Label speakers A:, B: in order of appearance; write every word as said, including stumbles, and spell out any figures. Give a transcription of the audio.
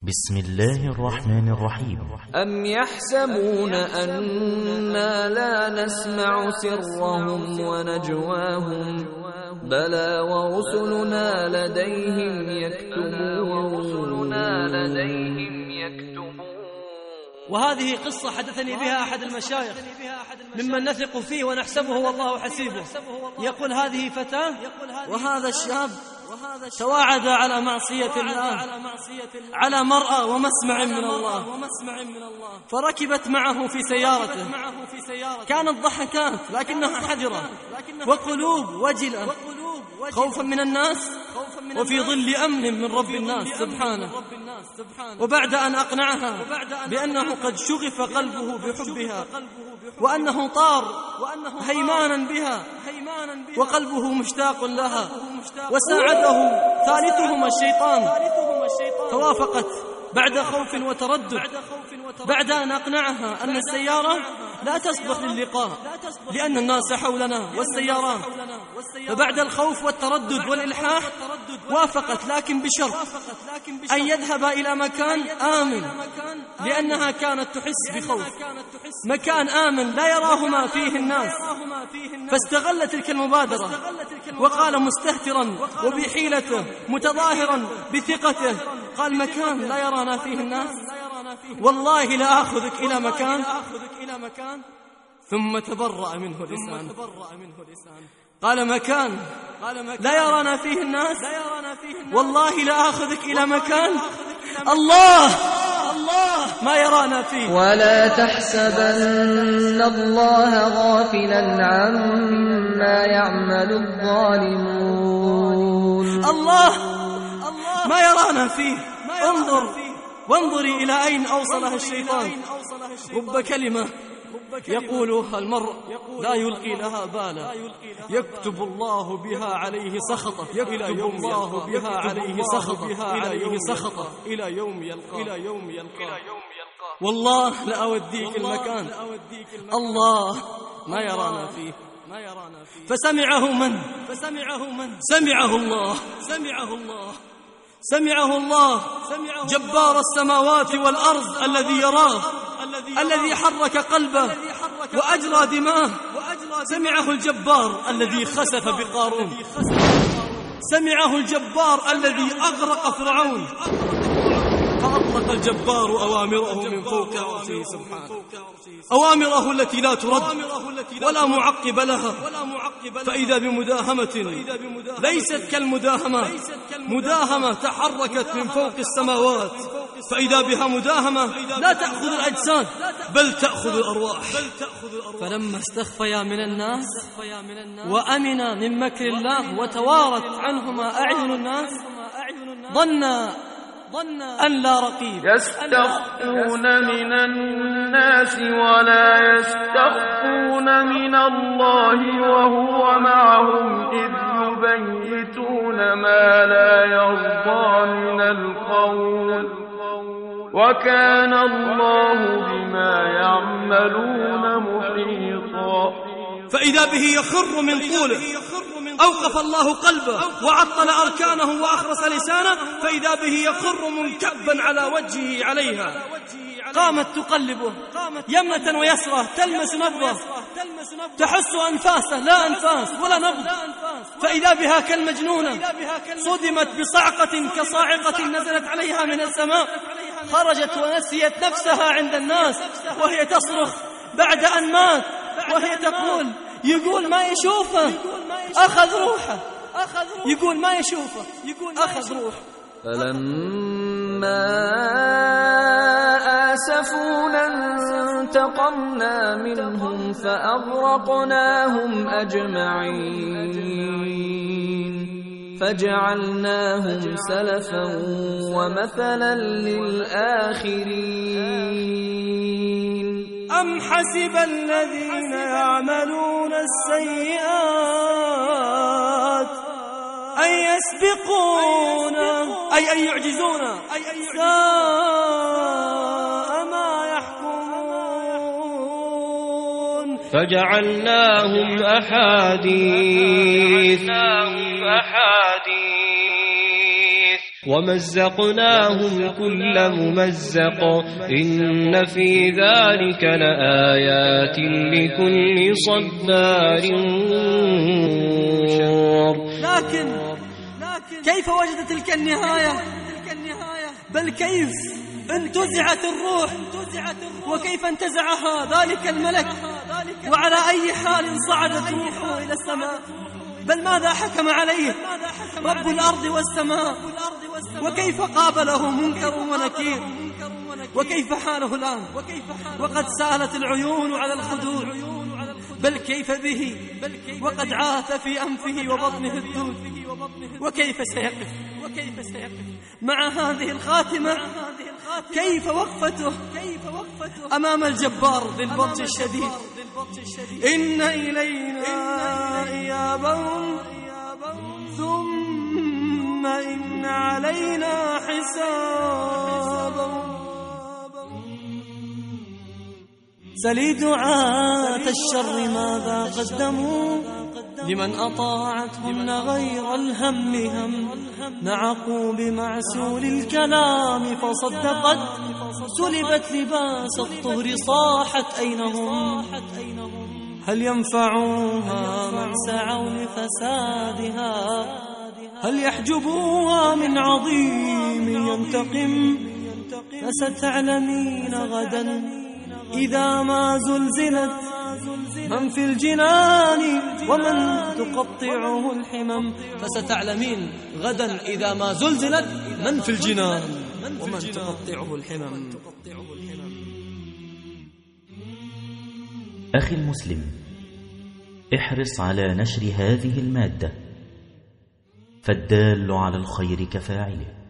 A: بسم الله الرحمن الرحيم.
B: أم يحسبون أنا لا نسمع سرهم ونجواهم بلى ورسلنا لديهم يكتبون.
C: وهذه قصة حدثني بها أحد المشايخ ممن نثق فيه ونحسبه والله حسيبه. يقول هذه فتاة وهذا الشاب تواعد على معصية الله على مرأى ومسمع من الله، فركبت معه في سيارته. كانت ضحكات لكنها حذرة وقلوب وجلة خوفا من الناس وفي ظل أمن من رب الناس سبحانه. وبعد أن أقنعها بأنه قد شغف قلبه بحبها وأنه طار هيمانا بها وقلبه مشتاق لها، وساعده ثالثهما الشيطان، فوافقت بعد خوف وتردد بعد أن أقنعها أن السيارة لا تصلح للقاء لأن الناس حولنا والسيارات. فبعد الخوف والتردد والإلحاح وافقت، لكن بشرط أن يذهب إلى مكان آمن لأنها كانت تحس بخوف، مكان آمن لا يراهما فيه الناس. فاستغل تلك المبادرة وقال مستهترا وبحيلته متظاهرا بثقته، قال مكان لا يرانا فيه الناس والله لا أخذك إلى مكان. ثم تبرأ منه لسان قال مكان لا يرانا فيه الناس والله لا أخذك إلى مكان الله الله ما يرانا فيه.
B: ولا تحسبن الله غافلا عما يعمل الظالمون.
C: الله ما يرانا فيه. انظر وانظري إلى أين أوصلها الشيطان. رب كلمة يقولها المرء لا يلقي لها بالا يكتب الله بها عليه سخطه يكتب الله بها عليه سخطه إلى يوم سخطه إلى يوم يلقى. والله لأوديك المكان الله ما يرانا فيه. فسمعه من سمعه الله سمعه الله جبار السماوات والأرض الذي يراه الذي حرك قلبه وأجرى دماه. سمعه الجبار الذي خسف بقارون، سمعه الجبار الذي أغرق فرعون، فأطلق الجبار أوامره من فوق عرشه سبحانه، أوامره التي لا ترد ولا معقب لها. فإذا بمداهمة ليست كالمداهمة، مداهمة تحركت من فوق السماوات، فإذا بها مداهمة لا تأخذ الأجساد بل تأخذ الأرواح. فلما استخفيا من الناس وأمنا من مكر الله وتوارت عنهما أعين الناس ظنا أن لا رقيب.
D: يستخفون من الناس ولا يستخفون من الله وهو معهم إذ يبيتون ما لا يرضى من القول وكان الله بما يعملون محيطا.
C: فإذا به يخر من طوله أوقف الله قلبه وعطل أركانه وأخرس لسانه، فإذا به يخر منكبا على وجهه عليها. قامت تقلبه يمنة ويسرة تلمس نبضه تحس أنفاسه لا أنفاس ولا نبض، فإذا بها كالمجنونة صدمت بصعقة كصاعقة نزلت عليها من السماء، خرجت ونسيت نفسها عند الناس وهي تصرخ بعد أن مات وهي تقول يقول ما يشوفه أخذ روحه، يقول ما يشوفه أخذ روحه.
B: فلما آسفونا انتقمنا منهم فأغرقناهم أجمعين فجعلناهم سلفا ومثلا للآخرين.
C: أم حسب الذين يعملون السيئات أن يسبقونا أي أن يعجزونا ساء ما يحكمون.
E: فجعلناهم أحاديث ومزقناهم كل ممزق إن في ذلك لآيات لكل صبار شكور.
C: لكن كيف وجد تلك النهاية؟ بل كيف انتزعت الروح، وكيف انتزعها ذلك الملك، وعلى أي حال صعدت روحه إلى السماء؟ بل ماذا حكم عليه رب الأرض والسماء؟ وكيف قابله منكر ونكير؟ وكيف حاله الآن وقد سالت العيون على الخدود؟ بل كيف به وقد عاث في أنفه وبطنه الدود؟ وكيف سيقف مع هذه الخاتمة؟ كيف وقفته أمام الجبار ذي البطش الشديد؟ إن إلينا إيابهم ثم إن علينا حسابهم. سلي دعاة الشر ماذا قدموا لمن أطاعتهن غير الهم هم. نعقوا بمعسول الكلام فصدقت، سلبت لباس الطهر صاحت أينهم. هل ينفعوها من سعوا لفسادها؟ هل يحجبوها من عظيم ينتقم؟ فستعلمين غدا إذا ما زلزلت من في الجنان ومن تقطعه الحمم. فستعلمين غدا إذا ما زلزلت من في الجنان ومن تقطعه الحمم.
A: أخي المسلم، احرص على نشر هذه المادة، فالدال على الخير كفاعله.